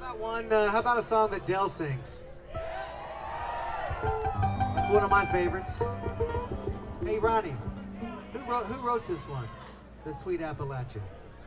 How about a song that Dell sings? That's one of my favorites. Hey, Ronnie, who wrote this one? The Sweet Appalachia.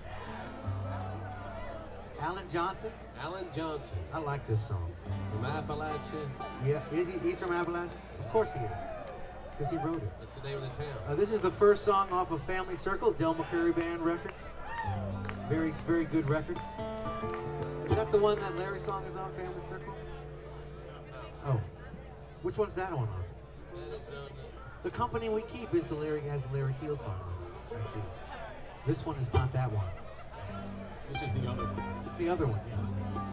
Alan Johnson? Alan Johnson. I like this song. From Appalachia. Yeah, he's from Appalachia? Of course he is, because he wrote it. That's the name of the town. This is the first song off of Family Circle, Del McCurry Band record. Very, very good record. Is that the one that Larry song is on, Family Circle? Oh. Which one's that on? That is on The Company We Keep has the Larry Keel song on it. I see. This one is not that one. This is the other one. This is the other one, yes.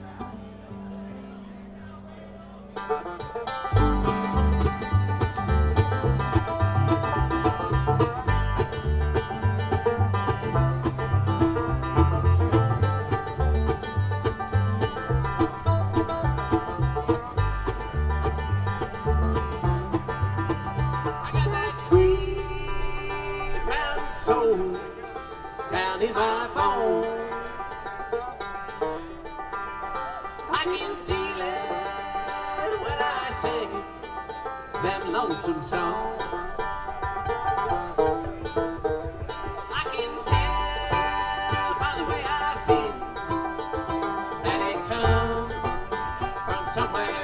Soul down in my bones. I can feel it when I sing them lonesome songs. I can tell by the way I feel that it comes from somewhere